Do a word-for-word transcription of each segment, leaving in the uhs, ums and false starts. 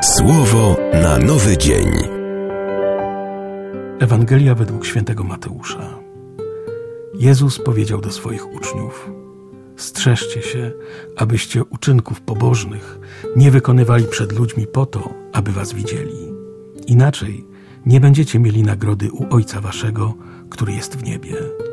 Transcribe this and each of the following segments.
Słowo na nowy dzień. Ewangelia według świętego Mateusza. Jezus powiedział do swoich uczniów: strzeżcie się, abyście uczynków pobożnych nie wykonywali przed ludźmi po to, aby was widzieli. Inaczej nie będziecie mieli nagrody u Ojca waszego, który jest w niebie.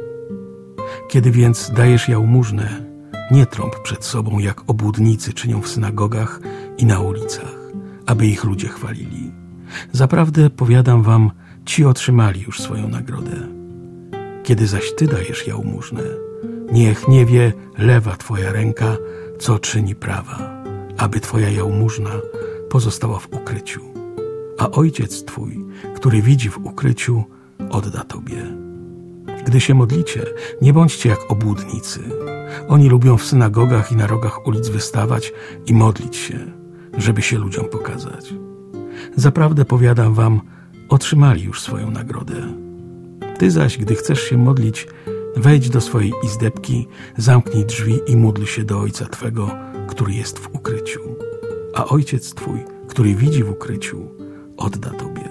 Kiedy więc dajesz jałmużnę, nie trąb przed sobą, jak obłudnicy czynią w synagogach i na ulicach, aby ich ludzie chwalili. Zaprawdę powiadam wam, ci otrzymali już swoją nagrodę. Kiedy zaś ty dajesz jałmużnę, niech nie wie lewa twoja ręka, co czyni prawa, aby twoja jałmużna pozostała w ukryciu, a Ojciec twój, który widzi w ukryciu, odda tobie. Gdy się modlicie, nie bądźcie jak obłudnicy. Oni lubią w synagogach i na rogach ulic wystawać i modlić się, żeby się ludziom pokazać. Zaprawdę powiadam wam, otrzymali już swoją nagrodę. Ty zaś, gdy chcesz się modlić, wejdź do swojej izdebki, zamknij drzwi i módl się do Ojca twego, który jest w ukryciu. A Ojciec twój, który widzi w ukryciu, odda tobie.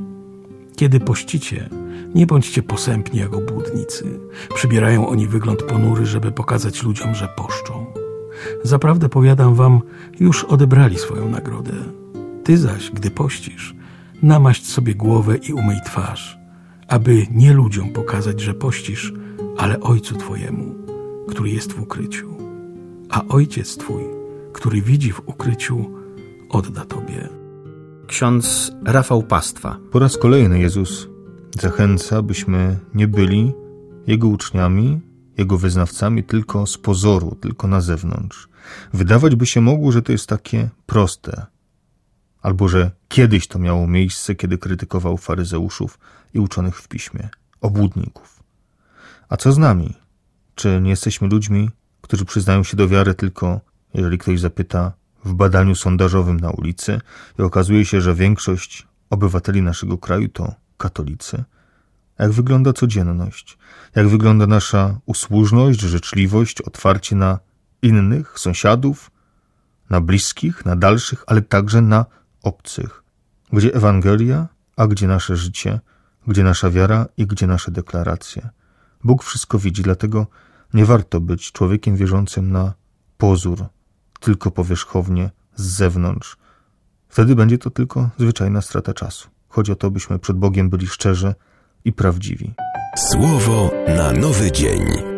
Kiedy pościcie, nie bądźcie posępni jak obłudnicy. Przybierają oni wygląd ponury, żeby pokazać ludziom, że poszczą. Zaprawdę powiadam wam, już odebrali swoją nagrodę. Ty zaś, gdy pościsz, namaść sobie głowę i umyj twarz, aby nie ludziom pokazać, że pościsz, ale Ojcu twojemu, który jest w ukryciu. A Ojciec twój, który widzi w ukryciu, odda tobie. Ksiądz Rafał Pastwa. Po raz kolejny Jezus zachęca, byśmy nie byli Jego uczniami, Jego wyznawcami tylko z pozoru, tylko na zewnątrz. Wydawać by się mogło, że to jest takie proste, albo że kiedyś to miało miejsce, kiedy krytykował faryzeuszów i uczonych w piśmie, obłudników. A co z nami? Czy nie jesteśmy ludźmi, którzy przyznają się do wiary tylko, jeżeli ktoś zapyta w badaniu sondażowym na ulicy i okazuje się, że większość obywateli naszego kraju to katolicy? Jak wygląda codzienność? Jak wygląda nasza usłużność, życzliwość, otwarcie na innych, sąsiadów, na bliskich, na dalszych, ale także na obcych? Gdzie Ewangelia, a gdzie nasze życie, gdzie nasza wiara i gdzie nasze deklaracje? Bóg wszystko widzi, dlatego nie warto być człowiekiem wierzącym na pozór, tylko powierzchownie, z zewnątrz. Wtedy będzie to tylko zwyczajna strata czasu. Chodzi o to, byśmy przed Bogiem byli szczerzy i prawdziwi. Słowo na nowy dzień.